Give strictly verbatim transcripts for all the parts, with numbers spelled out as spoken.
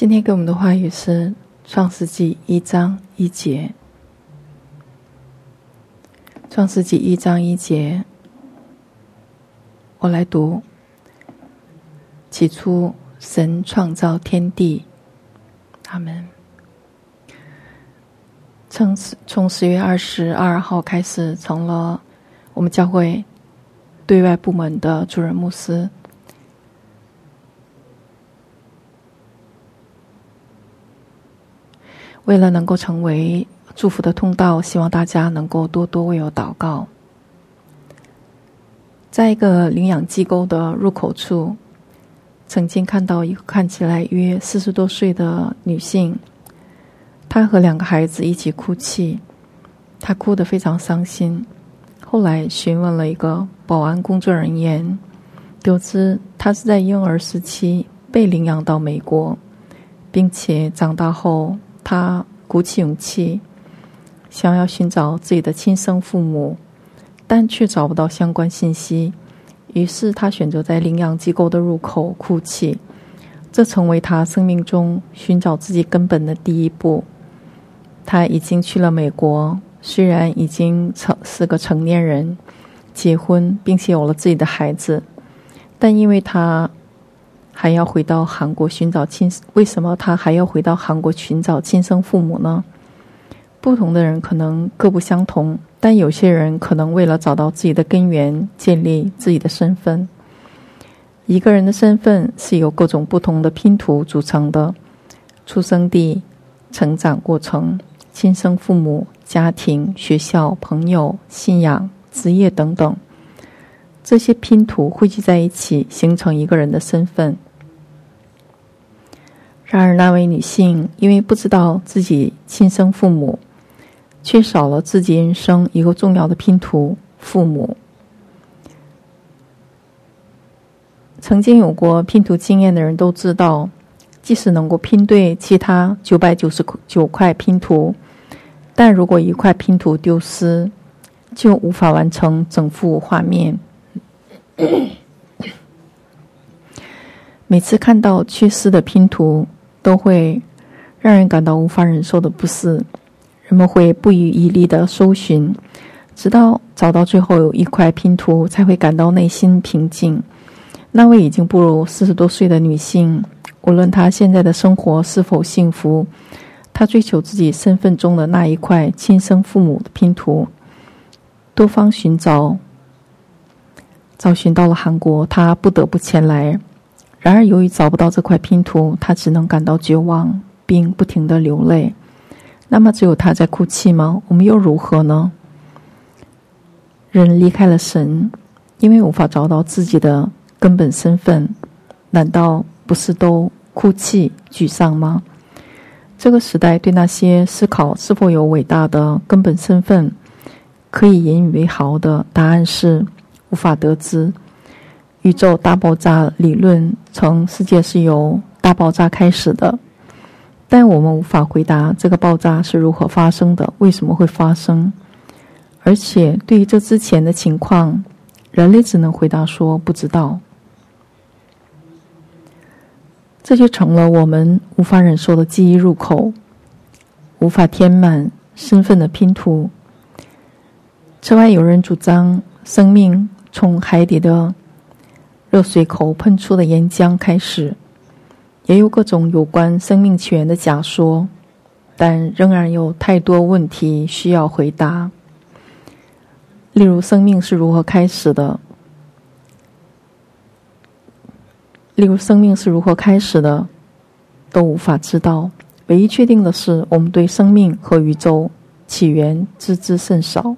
今天给我们的话语是创世纪一章一节。创世纪一章一节，我来读。起初神创造天地，阿们。从从十月二十二号开始，成了我们教会对外部门的主任牧师。为了能够成为祝福的通道，希望大家能够多多为我祷告。在一个领养机构的入口处，曾经看到一个看起来约四十多岁的女性，她和两个孩子一起哭泣，她哭得非常伤心。后来询问了一个保安工作人员，得知她是在婴儿时期被领养到美国，并且长大后他鼓起勇气想要寻找自己的亲生父母，但却找不到相关信息，于是他选择在领养机构的入口哭泣，这成为他生命中寻找自己根本的第一步。他已经去了美国，虽然已经是个成年人，结婚并且有了自己的孩子，但因为他还要回到韩国寻找亲为什么他还要回到韩国寻找亲生父母呢？不同的人可能各不相同，但有些人可能为了找到自己的根源，建立自己的身份。一个人的身份是由各种不同的拼图组成的：出生地、成长过程、亲生父母、家庭、学校、朋友、信仰、职业等等。这些拼图汇聚在一起，形成一个人的身份。然而那位女性因为不知道自己亲生父母，缺少了自己人生一个重要的拼图——父母。曾经有过拼图经验的人都知道，即使能够拼对其他九百九十九块拼图，但如果一块拼图丢失，就无法完成整幅画面。每次看到缺失的拼图，都会让人感到无法忍受的不适。人们会不遗余力地搜寻，直到找到最后有一块拼图，才会感到内心平静。那位已经步入四十多岁的女性，无论她现在的生活是否幸福，她追求自己身份中的那一块亲生父母的拼图，多方寻找，找寻到了韩国，他不得不前来。然而由于找不到这块拼图，他只能感到绝望，并不停地流泪。那么只有他在哭泣吗？我们又如何呢？人离开了神，因为无法找到自己的根本身份，难道不是都哭泣沮丧吗？这个时代对那些思考是否有伟大的根本身份可以引以为豪的答案是无法得知。宇宙大爆炸理论称世界是由大爆炸开始的，但我们无法回答这个爆炸是如何发生的，为什么会发生。而且对于这之前的情况，人类只能回答说不知道。这就成了我们无法忍受的记忆入口，无法填满身份的拼图。此外，有人主张生命从海底的热水口喷出的岩浆开始，也有各种有关生命起源的假说，但仍然有太多问题需要回答。例如生命是如何开始的例如生命是如何开始的都无法知道。唯一确定的是，我们对生命和宇宙起源知之甚少。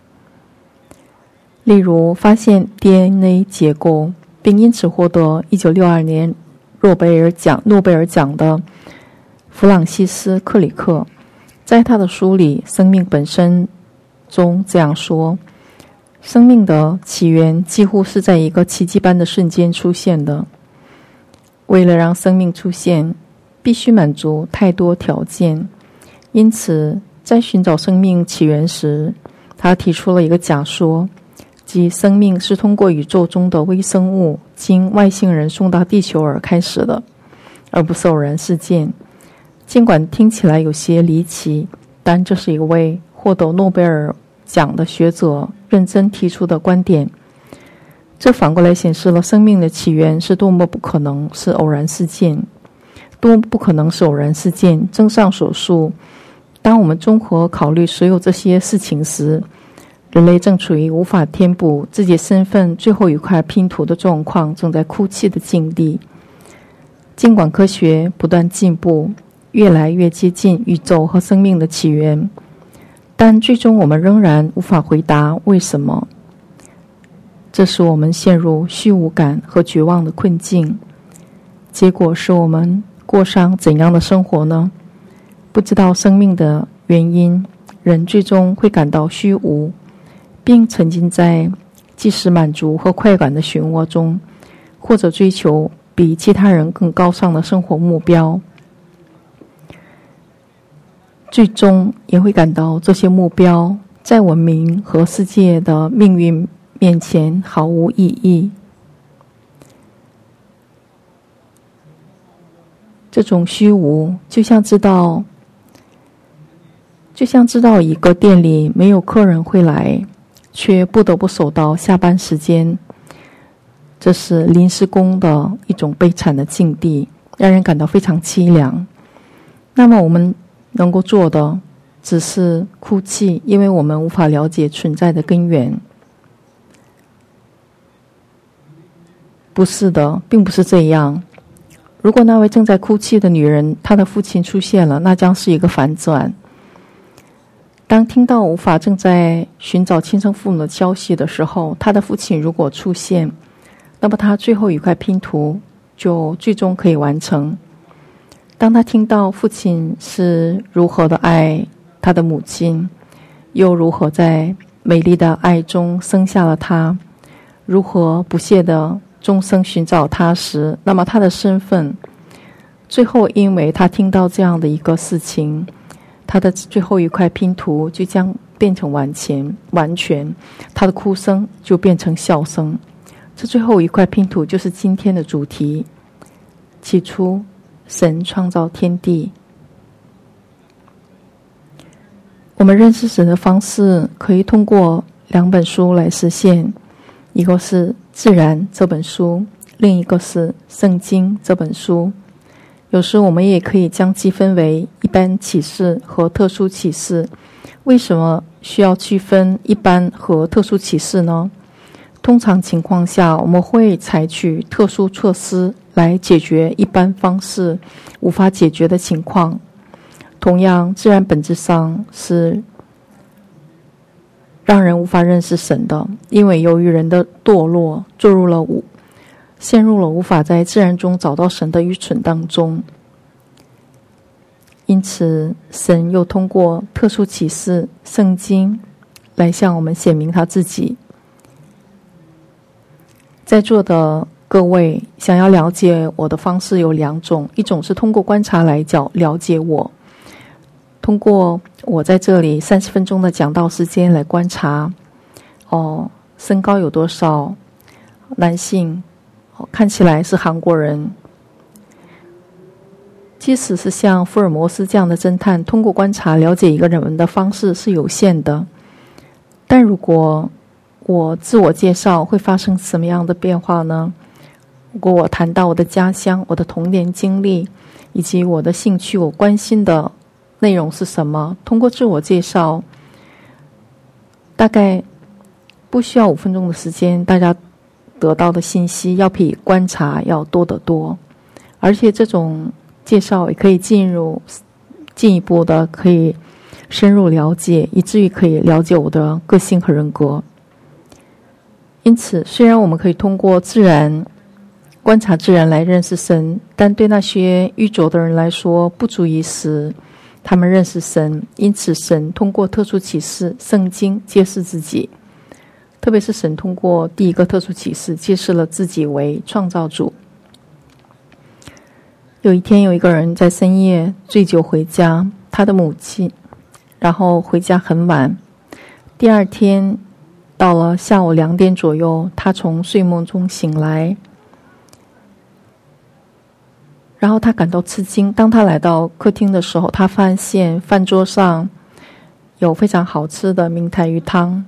例如发现 D N A 结构并因此获得一九六二年诺贝尔奖诺贝尔奖的弗朗西斯克里克，在他的书里《生命本身》中这样说：生命的起源几乎是在一个奇迹般的瞬间出现的。为了让生命出现，必须满足太多条件，因此在寻找生命起源时，他提出了一个假说，即生命是通过宇宙中的微生物经外星人送到地球而开始的。 而不是偶然事件。尽管听起来有些离奇，但这是一位获得诺贝尔奖的学者认真提出的观点。这反过来显示了生命的起源是多么不可能是偶然事件，多么不可能是偶然事件。综上所述，当我们综合考虑所有这些事情时，人类正处于无法填补自己身份最后一块拼图的状况，正在哭泣的境地。尽管科学不断进步，越来越接近宇宙和生命的起源，但最终我们仍然无法回答为什么。这使我们陷入虚无感和绝望的困境。结果是我们过上怎样的生活呢？不知道生命的原因，人最终会感到虚无，并沉浸在即时满足和快感的漩涡中，或者追求比其他人更高尚的生活目标。最终也会感到这些目标在文明和世界的命运面前毫无意义。这种虚无就像知道就像知道一个店里没有客人会来，却不得不守到下班时间，这是临时工的一种悲惨的境地，让人感到非常凄凉。那么我们能够做的只是哭泣，因为我们无法了解存在的根源。不是的，并不是这样。如果那位正在哭泣的女人，她的父亲出现了，那将是一个反转。当听到无法正在寻找亲生父母的消息的时候，她的父亲如果出现，那么她最后一块拼图就最终可以完成。当他听到父亲是如何的爱他的母亲，又如何在美丽的爱中生下了他，如何不懈地终生寻找他时，那么他的身份最后因为他听到这样的一个事情，他的最后一块拼图就将变成完全完全他的哭声就变成笑声。这最后一块拼图就是今天的主题。起初神创造天地。我们认识神的方式可以通过两本书来实现，一个是《自然》这本书，另一个是《圣经》这本书。有时我们也可以将其分为一般启示和特殊启示。为什么需要区分一般和特殊启示呢？通常情况下，我们会采取特殊措施来解决一般方式无法解决的情况。同样，自然本质上是让人无法认识神的，因为由于人的堕落，坠入了无陷入了无法在自然中找到神的愚蠢当中。因此，神又通过特殊启示圣经来向我们显明他自己。在座的各位想要了解我的方式有两种，一种是通过观察来了解我，通过我在这里三十分钟的讲道时间来观察，哦，身高有多少，男性，哦，看起来是韩国人。即使是像福尔摩斯这样的侦探，通过观察了解一个人的方式是有限的。但如果我自我介绍，会发生什么样的变化呢？如果我谈到我的家乡、我的童年经历，以及我的兴趣，我关心的内容是什么，通过自我介绍，大概不需要五分钟的时间，大家得到的信息要比观察要多得多。而且这种介绍也可以进入进一步的可以深入了解，以至于可以了解我的个性和人格。因此，虽然我们可以通过自然观察自然来认识神，但对那些愚拙的人来说，不足以使他们认识神。因此，神通过特殊启示圣经揭示自己，特别是神通过第一个特殊启示揭示了自己为创造主。有一天，有一个人在深夜醉酒回家，他的母亲，然后回家很晚。第二天到了下午两点左右，他从睡梦中醒来， 然后他感到吃惊，当他来到客厅的时候，他发现饭桌上有非常好吃的明太鱼汤。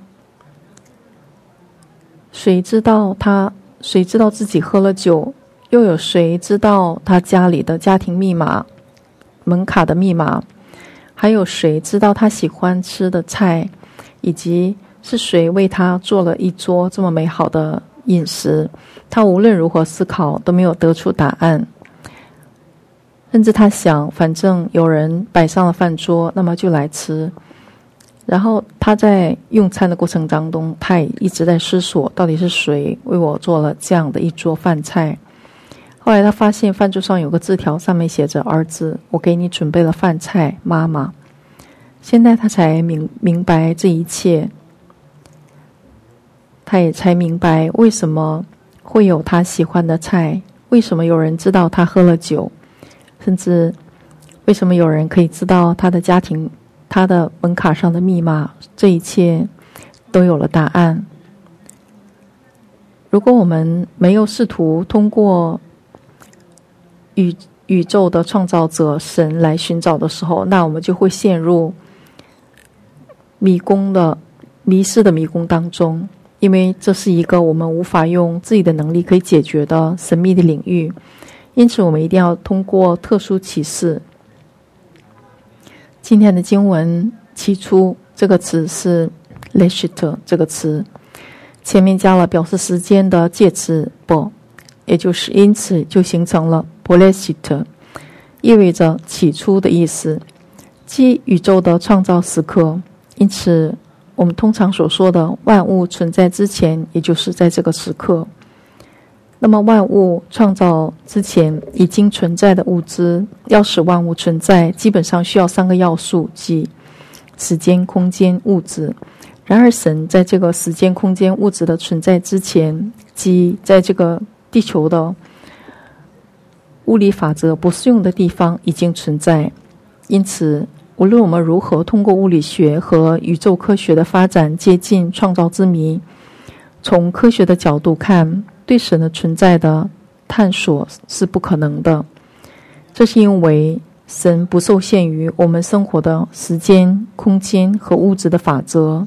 谁知道他谁知道自己喝了酒，又有谁知道他家里的家庭密码、门卡的密码，还有谁知道他喜欢吃的菜，以及是谁为他做了一桌这么美好的饮食。他无论如何思考都没有得出答案，甚至他想，反正有人摆上了饭桌，那么就来吃。然后他在用餐的过程当中，他也一直在思索，到底是谁为我做了这样的一桌饭菜。后来他发现饭桌上有个字条，上面写着：儿子，我给你准备了饭菜，妈妈。现在他才明明白这一切，他也才明白为什么会有他喜欢的菜，为什么有人知道他喝了酒，甚至为什么有人可以知道他的家庭、他的门卡上的密码。这一切都有了答案。如果我们没有试图通过宇宇宙的创造者神来寻找的时候，那我们就会陷入迷宫的迷失的迷宫当中，因为这是一个我们无法用自己的能力可以解决的神秘的领域。因此我们一定要通过特殊启示。今天的经文起初这个词是 Leshit 这个词，前面加了表示时间的介词 bo， 也就是因此就形成了 Boleshit， 意味着起初的意思，即宇宙的创造时刻。因此我们通常所说的万物存在之前，也就是在这个时刻。那么万物创造之前已经存在的物质，要使万物存在，基本上需要三个要素，即时间、空间、物质。然而神在这个时间、空间、物质的存在之前，即在这个地球的物理法则不适用的地方已经存在。因此无论我们如何通过物理学和宇宙科学的发展接近创造之谜，从科学的角度看，对神的存在的探索是不可能的。这是因为神不受限于我们生活的时间、空间和物质的法则。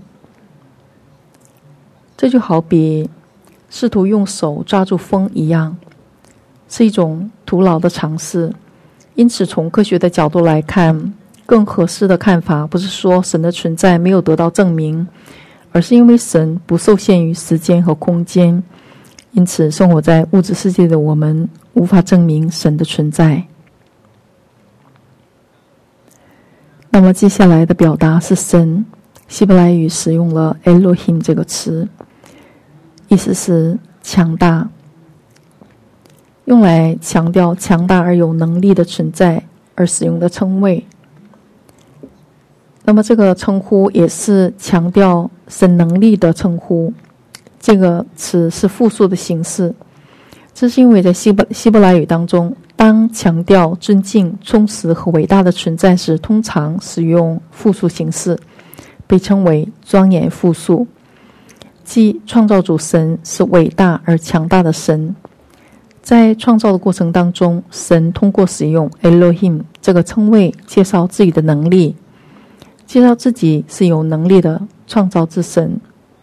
这就好比试图用手抓住风一样，是一种徒劳的尝试。因此从科学的角度来看，更合适的看法不是说神的存在没有得到证明，而是因为神不受限于时间和空间，因此生活在物质世界的我们无法证明神的存在。那么接下来的表达是神，希伯来语使用了 Elohim 这个词，意思是强大，用来强调强大而有能力的存在而使用的称谓。那么这个称呼也是强调神能力的称呼，这个词是复数的形式。这是因为在希伯希伯来语当中，当强调尊敬、充实和伟大的存在时，通常使用复数形式，被称为庄严复数，即创造主神是伟大而强大的神。在创造的过程当中，神通过使用 Elohim 这个称谓介绍自己的能力，介绍自己是有能力的创造之神。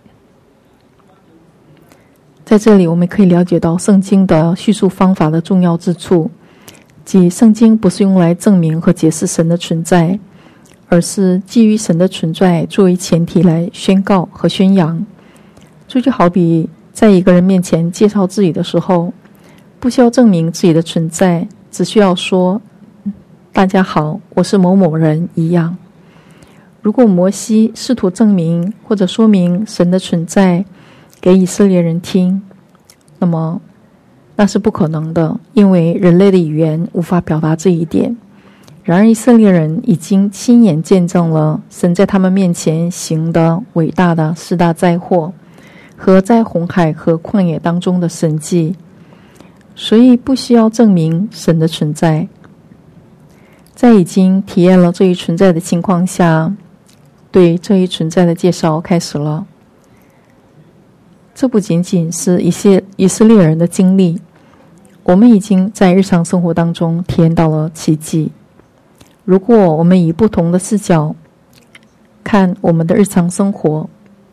在这里我们可以了解到圣经的叙述方法的重要之处，即圣经不是用来证明和解释神的存在，而是基于神的存在作为前提来宣告和宣扬。这就好比在一个人面前介绍自己的时候，不需要证明自己的存在，只需要说大家好，我是某某人一样。如果摩西试图证明或者说明神的存在给以色列人听，那么那是不可能的，因为人类的语言无法表达这一点。然而以色列人已经亲眼见证了神在他们面前行的伟大的四大灾祸和在红海和旷野当中的神迹，所以不需要证明神的存在。在已经体验了这一存在的情况下，对这一存在的介绍开始了。这不仅仅是一些以色列人的经历， 我们已经在日常生活当中体验到了奇迹。如果我们以不同的视角看我们的日常生活，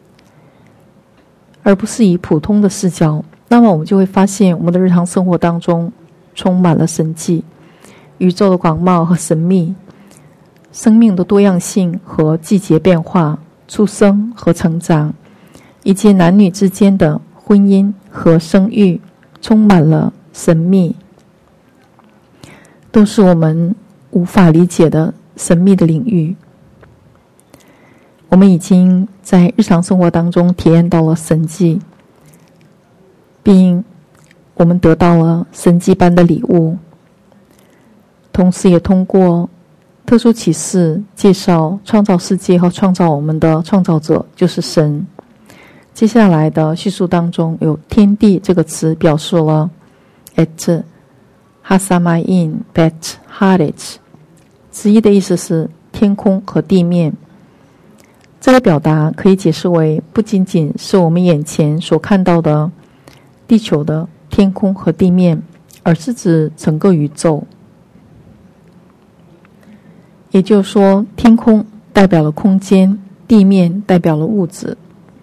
而不是以普通的视角，那么我们就会发现我们的日常生活当中充满了神迹，宇宙的广袤和神秘，生命的多样性和季节变化，出生和成长，以及男女之间的婚姻和生育，充满了神秘，都是我们无法理解的神秘的领域。我们已经在日常生活当中体验到了神迹，并我们得到了神迹般的礼物，同时也通过特殊启示介绍创造世界和创造我们的创造者就是神。接下来的叙述当中有天地这个词表示了 et hasamayin bet haaretz， 直译的意思是天空和地面。这个表达可以解释为不仅仅是我们眼前所看到的地球的天空和地面，而是指整个宇宙。也就是说，天空代表了空间，地面代表了物质。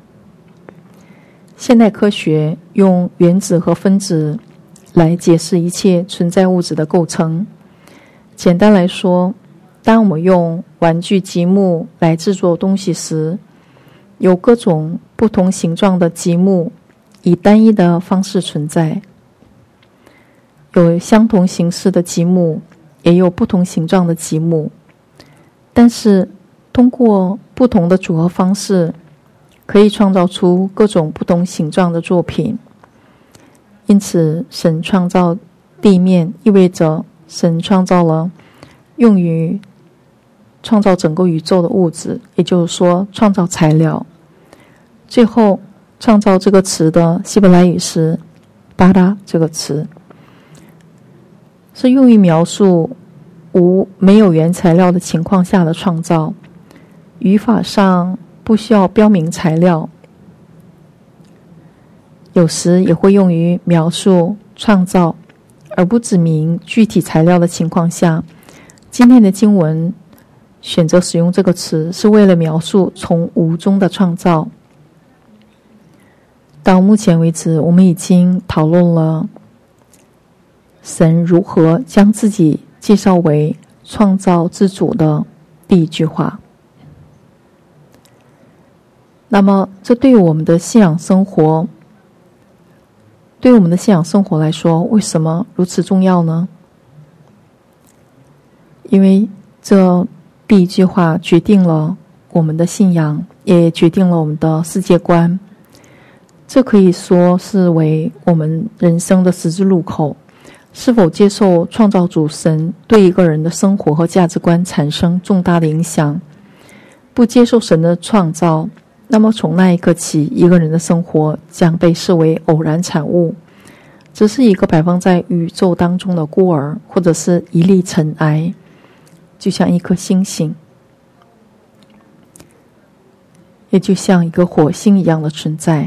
现代科学用原子和分子来解释一切存在物质的构成。简单来说，当我们用玩具积木来制作东西时，有各种不同形状的积木以单一的方式存在，有相同形式的积木，也有不同形状的积木，但是通过不同的组合方式可以创造出各种不同形状的作品。因此神创造地面意味着神创造了用于创造整个宇宙的物质，也就是说创造材料。最后创造这个词的希伯来语是巴拉，这个词是用于描述无没有原材料的情况下的创造，语法上不需要标明材料，有时也会用于描述创造而不指明具体材料的情况下。今天的经文选择使用这个词是为了描述从无中的创造。到目前为止，我们已经讨论了神如何将自己介绍为创造之主的第一句话。那么这对于我们的信仰生活对于我们的信仰生活来说，为什么如此重要呢？因为这第一句话决定了我们的信仰，也决定了我们的世界观。这可以说是为我们人生的十字路口，是否接受创造主神对一个人的生活和价值观产生重大的影响。不接受神的创造，那么从那一刻起，一个人的生活将被视为偶然产物，只是一个摆放在宇宙当中的孤儿，或者是一粒尘埃，就像一颗星星，也就像一个火星一样的存在。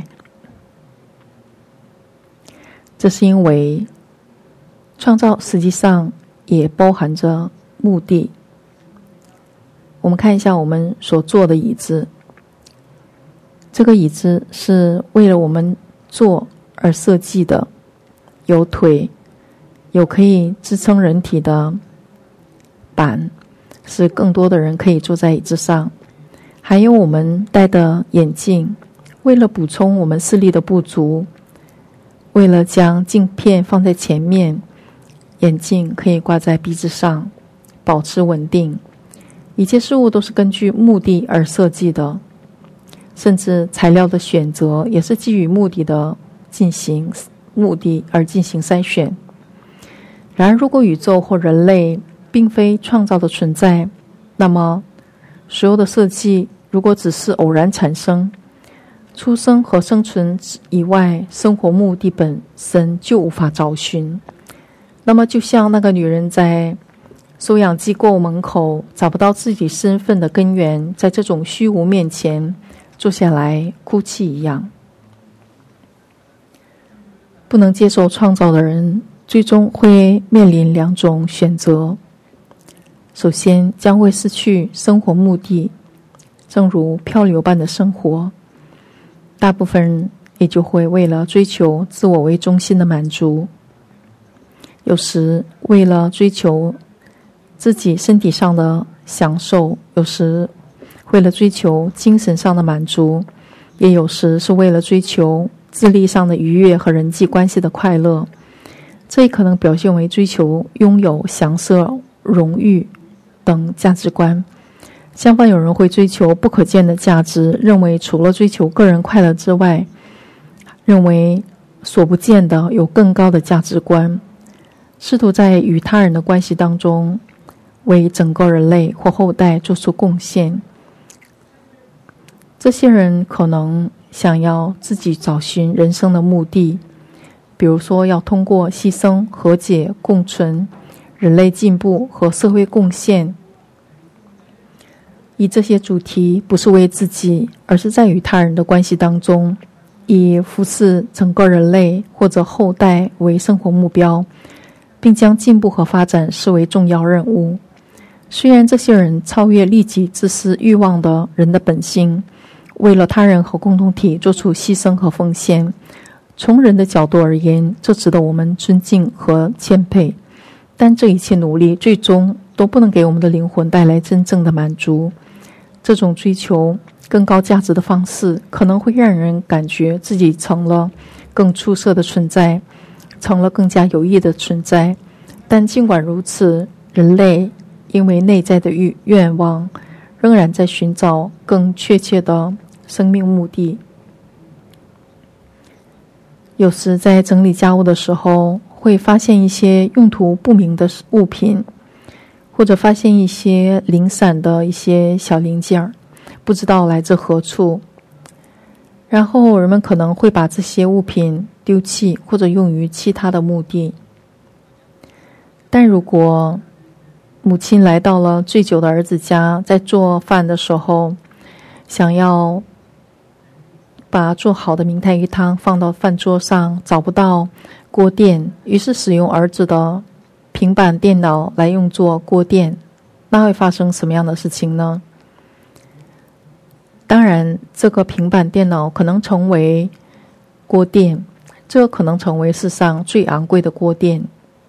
这是因为创造实际上也包含着目的。我们看一下我们所坐的椅子，这个椅子是为了我们坐而设计的，有腿，有可以支撑人体的板，使更多的人可以坐在椅子上。还有我们戴的眼镜，为了补充我们视力的不足，为了将镜片放在前面，眼镜可以挂在鼻子上，保持稳定。一切事物都是根据目的而设计的，甚至材料的选择也是基于目的的进行目的而进行筛选。然而，如果宇宙或人类并非创造的存在，那么所有的设计如果只是偶然产生，出生和生存以外，生活目的本身就无法找寻。那么就像那个女人在收养机构门口找不到自己身份的根源，在这种虚无面前坐下来哭泣一样。不能接受创造的人最终会面临两种选择。首先将会失去生活目的，正如漂流般的生活，大部分人也就会为了追求自我为中心的满足，有时为了追求自己身体上的享受，有时为了追求精神上的满足，也有时是为了追求智力上的愉悦和人际关系的快乐。这也可能表现为追求拥有享受、荣誉等价值观。相反，有人会追求不可见的价值，认为除了追求个人快乐之外，认为所不见的有更高的价值观，试图在与他人的关系当中为整个人类或后代做出贡献。这些人可能想要自己找寻人生的目的，比如说要通过牺牲、和解、共存、人类进步和社会贡献，以这些主题不是为自己，而是在与他人的关系当中，以服侍整个人类或者后代为生活目标，并将进步和发展视为重要任务。虽然这些人超越利己自私欲望的人的本性，为了他人和共同体做出牺牲和奉献，从人的角度而言，这值得我们尊敬和谦佩，但这一切努力最终都不能给我们的灵魂带来真正的满足。这种追求更高价值的方式可能会让人感觉自己成了更出色的存在，成了更加有益的存在。但尽管如此，人类因为内在的欲愿望仍然在寻找更确切的生命目的。有时在整理家务的时候，会发现一些用途不明的物品，或者发现一些零散的一些小零件，不知道来自何处。然后人们可能会把这些物品丢弃，或者用于其他的目的。但如果母亲来到了醉酒的儿子家，在做饭的时候，想要把做好的明太鱼汤放到饭桌上，找不到锅垫，于是使用儿子的平板电脑来用作锅垫，那会发生什么样的事情呢？当然，这个平板电脑可能成为锅垫，这可能成为世上最昂贵的锅垫，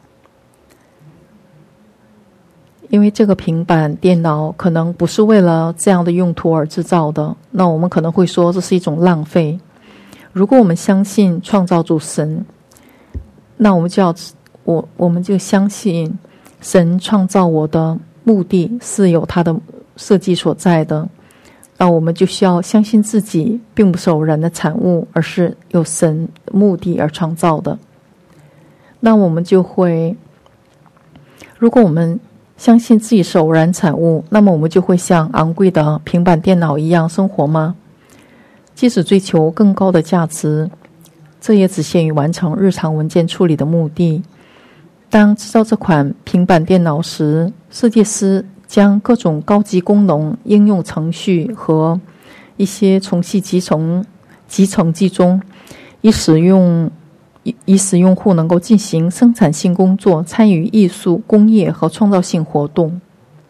因为这个平板电脑可能不是为了这样的用途而制造的，那我们可能会说这是一种浪费。如果我们相信创造主神，那我们就要我我们就相信神创造我的目的是有他的设计所在的，那我们就需要相信自己并不是偶然的产物，而是有神的目的而创造的。那我们就会，如果我们相信自己是偶然产物，那么我们就会像昂贵的平板电脑一样生活吗？即使追求更高的价值，这也只限于完成日常文件处理的目的。当制造这款平板电脑时，设计师将各种高级功能、应用程序和一些程序集成集成集中，以使用以使用户能够进行生产性工作，参与艺术、工业和创造性活动。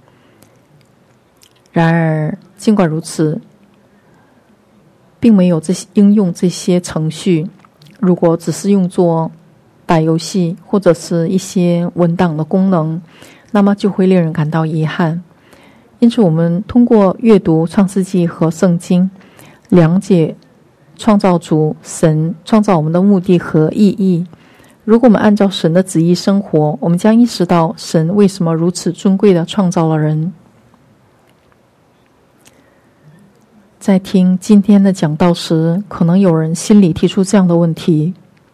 然而，尽管如此，并没有这些应用这些程序，如果只是用作打游戏或者是一些文档的功能，那么就会令人感到遗憾。因此，我们通过阅读创世纪和圣经，了解创造主神创造我们的目的和意义。如果我们按照神的旨意生活，我们将意识到神为什么如此尊贵地创造了人。在听今天的讲道时，可能有人心里提出这样的问题：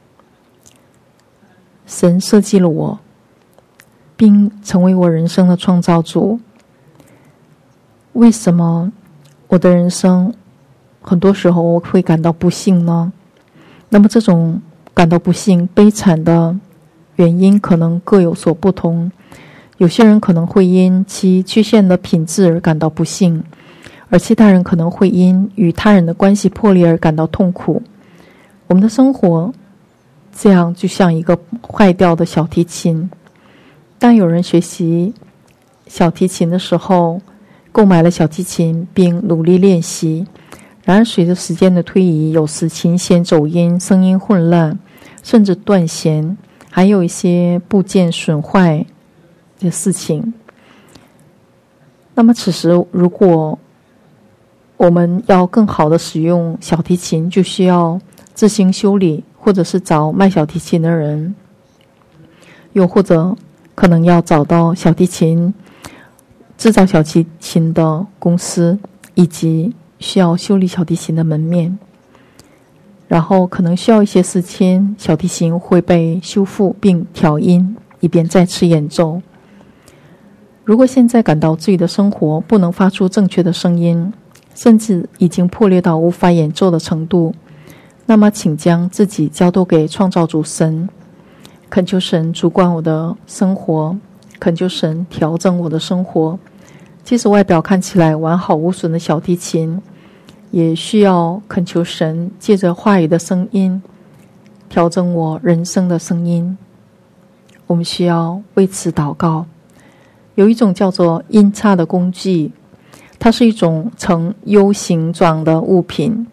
神设计了我，并成为我人生的创造主，为什么我的人生很多时候我会感到不幸呢？那么这种感到不幸、悲惨的原因可能各有所不同。有些人可能会因其缺陷的品质而感到不幸，而其他人可能会因与他人的关系破裂而感到痛苦。我们的生活这样就像一个坏掉的小提琴。当有人学习小提琴的时候，购买了小提琴并努力练习，然而随着时间的推移，有时琴弦走音，声音混乱，甚至断弦，还有一些部件损坏的事情。那么此时如果我们要更好的使用小提琴，就需要自行修理，或者是找卖小提琴的人，又或者可能要找到小提琴制造小提琴的公司，以及需要修理小提琴的门面。然后可能需要一些时间，小提琴会被修复并调音，以便再次演奏。如果现在感到自己的生活不能发出正确的声音，甚至已经破裂到无法演奏的程度，那么请将自己交托给创造主神，恳求神主管我的生活，恳求神调整我的生活。即使外表看起来完好无损的小提琴，也需要恳求神借着话语的声音调整我人生的声音。我们需要为此祷告。有一种叫做音叉的工具，它是一种呈 U 形状的物品，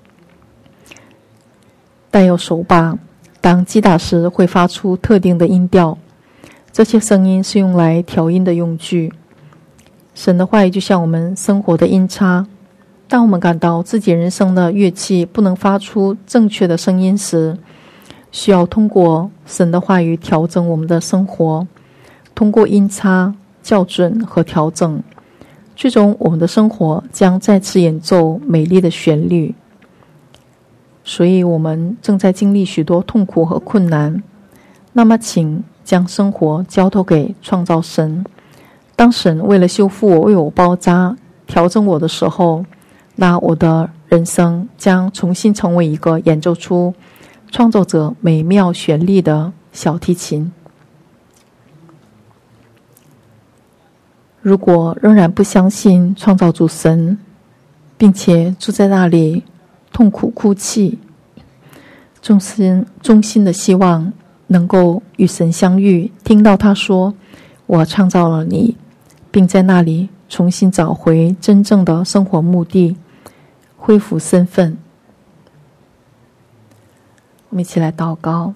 带有手把，当击打时会发出特定的音调。这些声音是用来调音的用具。神的话语就像我们生活的音叉，当我们感到自己人生的乐器不能发出正确的声音时，需要通过神的话语调整我们的生活，通过音叉校准和调整，最终我们的生活将再次演奏美丽的旋律。所以我们正在经历许多痛苦和困难，那么请将生活交托给创造神。当神为了修复我，为我包扎调整我的时候，那我的人生将重新成为一个演奏出创造者美妙旋律的小提琴。如果仍然不相信创造主神，并且住在那里痛苦哭泣，衷心衷心的希望能够与神相遇，听到他说我创造了你，并在那里重新找回真正的生活目的，恢复身份。我们一起来祷告。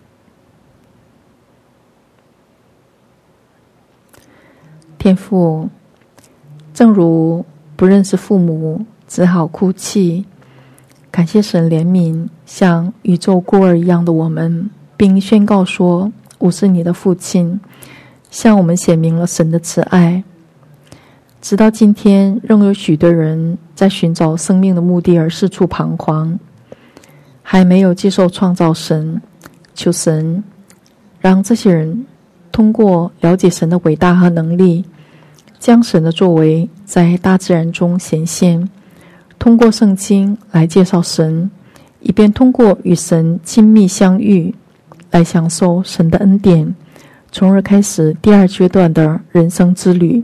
天父，正如不认识父母只好哭泣，感谢神怜悯像宇宙孤儿一样的我们，并宣告说我是你的父亲，向我们显明了神的慈爱。直到今天，仍有许多人在寻找生命的目的而四处彷徨，还没有接受创造神。求神让这些人通过了解神的伟大和能力，将神的作为在大自然中显现，通过圣经来介绍神，以便通过与神亲密相遇来享受神的恩典，从而开始第二阶段的人生之旅。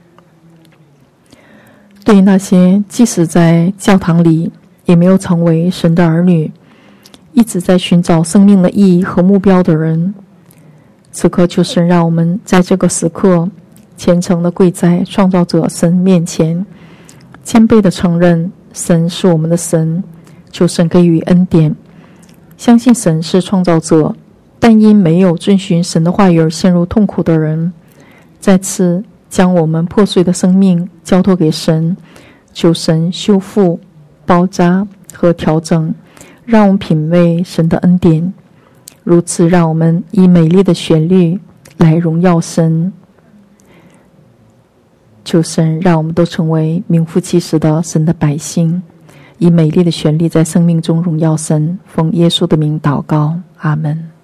对于那些即使在教堂里也没有成为神的儿女，一直在寻找生命的意义和目标的人，此刻求神让我们在这个时刻虔诚地跪在创造者神面前，谦卑地承认神是我们的神，求神给予恩典，相信神是创造者，但因没有遵循神的话语而陷入痛苦的人，再次将我们破碎的生命交托给神，求神修复、包扎和调整，让我们品味神的恩典，如此让我们以美丽的旋律来荣耀神。求神让我们都成为名副其实的神的百姓，以美丽的旋律在生命中荣耀神。奉耶稣的名祷告，阿们。